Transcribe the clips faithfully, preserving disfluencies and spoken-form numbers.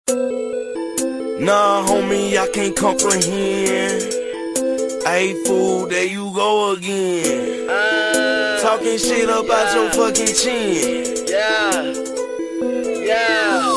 Nah, homie, I can't comprehend. Hey, fool, there you go again. Uh, Talking shit up yeah. out your fucking chin. Yeah, yeah.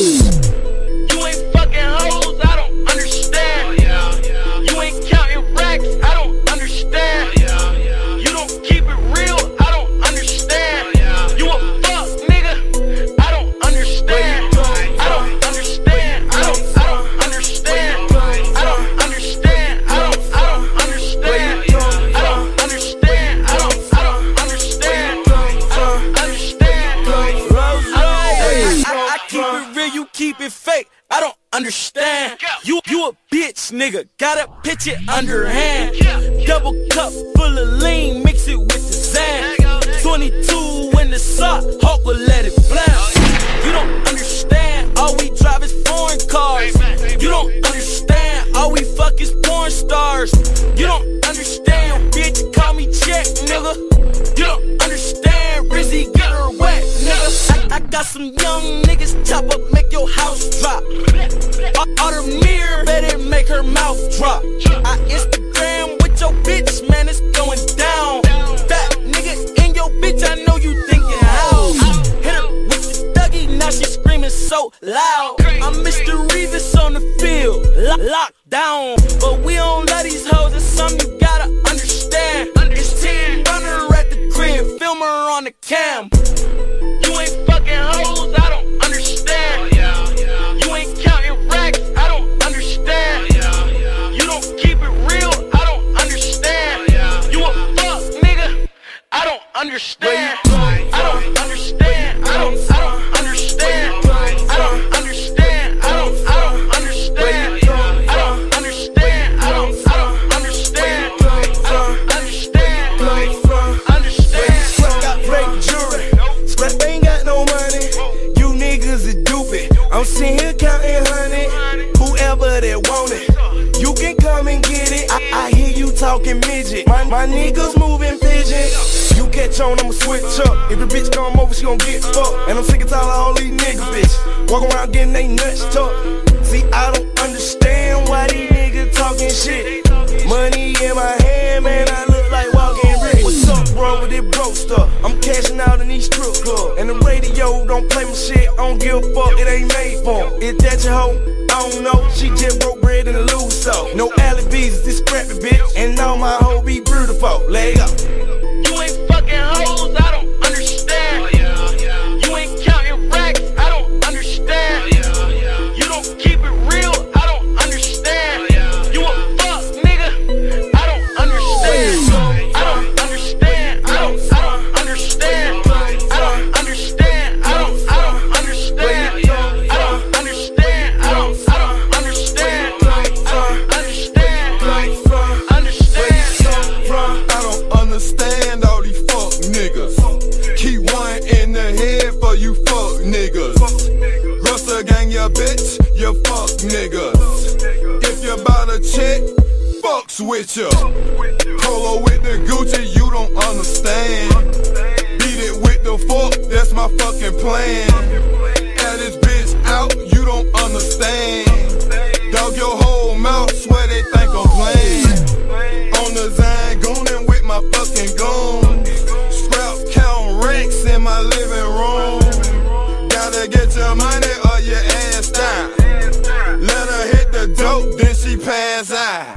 You ain't fucking hoes, I don't understand. Oh, yeah, yeah. You ain't counting racks, I don't understand. Oh, yeah, yeah. You don't keep it real, I don't understand. Oh, yeah, you a fuck nigga, I don't understand. I don't understand. I don't. I don't understand. I don't understand. I don't. I don't understand. I don't understand. I don't. I don't understand. I don't understand. Hey, I, I keep it real, you keep it fake. I don't understand. You you a bitch, nigga. Gotta pitch it underhand. Double cup full of lean, mix it with the Zan. twenty-two in the sock, Hawk will let it blast. You don't understand. All we drive is foreign cars. You don't understand. All we fuck is porn stars. You don't understand. Bitch, call me check, nigga. You don't understand. Rizzy, get her wet, nigga. I, I got some young niggas chop up, make your house drop. All, all the mirror, better make her mouth drop. I Instagram with your bitch, man, it's going down. Fat nigga in your bitch, I know you thinking how. Hit her with the Dougie, now she screaming so loud. I'm Mister Revis on the field, lo locked down. But we don't love these hoes, it's something you gotta understand. It's Team Runner at the crib, film her on the cam. You ain't fucking hoes, I don't understand. You ain't counting racks, I don't understand. You don't keep it real, I don't understand. You a fuck nigga, I don't understand. I don't understand. I don't. I don't understand. I don't understand. I don't. I don't understand. I don't understand. I don't. I don't understand. I don't understand. Understand. Sweat got break jewelry. Sweat ain't got no money. You niggas is stupid. I'm sitting here counting honey. Whoever that want it, you can come and get it. I, I hear you talking midget. My, my niggas moving pigeon. You catch on, I'ma switch up. If a bitch come over, she gon' get fucked. And I'm sick and tired of all these niggas, bitch. Walk around getting they nuts tucked. See, I don't understand why these niggas talking shit. Money in my hand, man, I look like walking rich. What's up, bro, with this broke stuff? I'm cashing out in these strip clubs. And the radio don't play my shit, I don't give a fuck, it ain't made for 'em. Is that your hoe? I don't know, she just broke bread in a loose so. No alibis, this scrappy bitch. And all my hoes be beautiful, leg up. You ain't fucking hoes, I don't understand. You ain't counting racks, I don't understand. You don't keep it real, I don't understand. You a fuck nigga, I don't understand. I don't understand. I don't. I don't understand. I don't understand. I don't. I don't understand. I don't understand. I don't. I don't understand. I don't understand. Understand. I don't understand all these fuck niggas. Keep one in the head for you fuck niggas. Russell gang your bitch, you fuck niggas. If you bout a check, fucks with ya. Polo with the Gucci, you don't understand. Beat it with the fork, that's my fucking plan. Add this bitch out, you don't understand. Dog your whole mouth, swear they think I'm playing. On the Zine, goonin' with my fucking goons. Scrap count racks in my living room. Gotta get your money or your ass down. Let her hit the dope, then she pass out.